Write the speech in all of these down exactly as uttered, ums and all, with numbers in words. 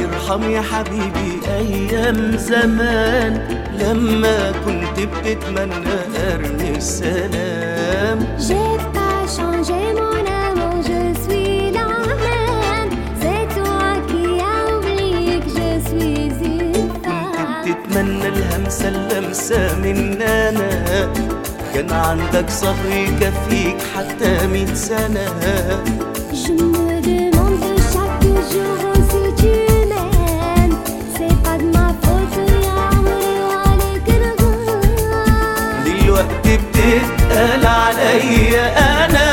يرحم يا حبيبي أيام زمان لما كنت بتتمنى أرمي السلام. J'ai pas changé mon amour, je suis la même. C'est toi qui as oublié que je suis une femme. كنت بتتمنى الهمسة اللمسة من أنا، كان عندك صبر يكفيك حتى مية سنة. Je me demande chaque jour si tu m'aimes. C'est pas de ma faute يا عمري وعليك الغام. دلوقتي بتتقال عليا أنا.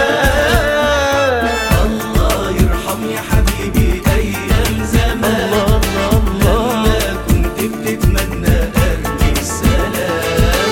الله يرحم يا حبيبي أيام زمان لما كنت بتتمنى أرمي السلام.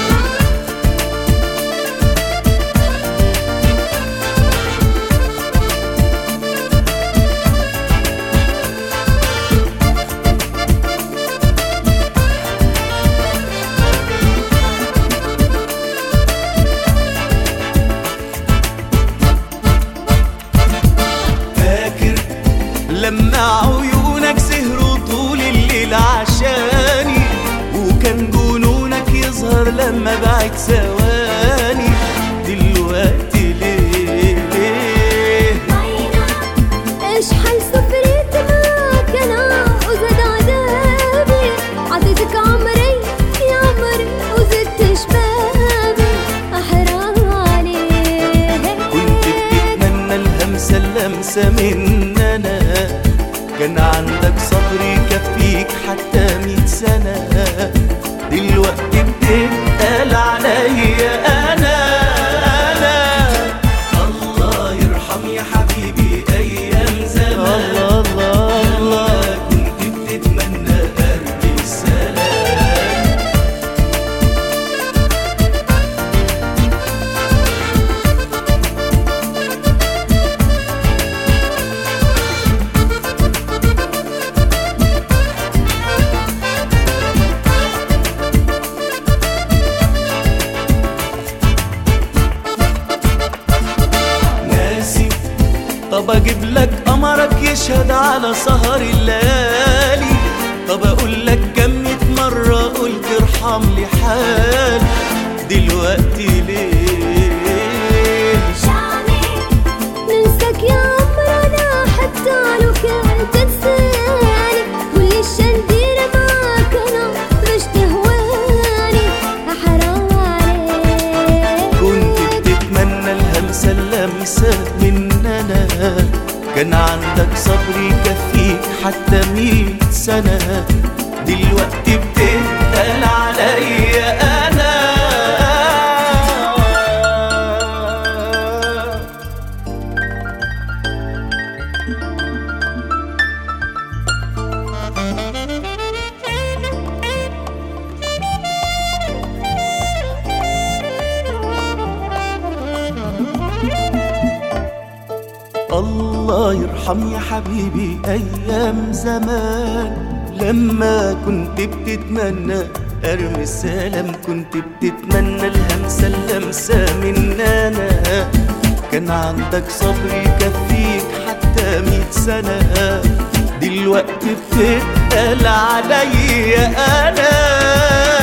لما عيونك سهروا طول الليل عشاني، وكان جنونك يظهر لما بعد ثواني. دلوقتي ليه ليه ايش حل سفريت معاك انا وزاد عذابي. عطيتك عمري يا عمري وزدت شبابي، حرام عليك. كنت بتتمنى الهمسة اللمسة من أنا، كان عندك صبر يكفيك حتى مية سنة. دلوقتي بتتقال عليا أنا أنا. الله يرحم يا حبيبي أيام زمان الله الله الله كنت بتتمنى أرمي السلام. طب اجيب لك قمرك يشهد على سهر الليالي. طب اقول لك كم مية مرة قلت ارحم لي حالي. دلوقتي ليه شامي ننساك يا عمرنا حتى لو كنت تنساني. واللي الشندير معاك انا مش تهواني، حرام عليك. كنت بتتمنى الهمسة اللمسة من أنا، كان عندك صبر يكفيك حتى مية سنة. دلوقتي بتتقال عليا أنا. الله يرحم يا حبيبي أيام زمان لما كنت بتتمنى أرمي السلام. كنت بتتمنى الهمسة اللمسة من أنا، كان عندك صبر يكفيك حتى مية سنة. دلوقتي بتتقال عليا أنا.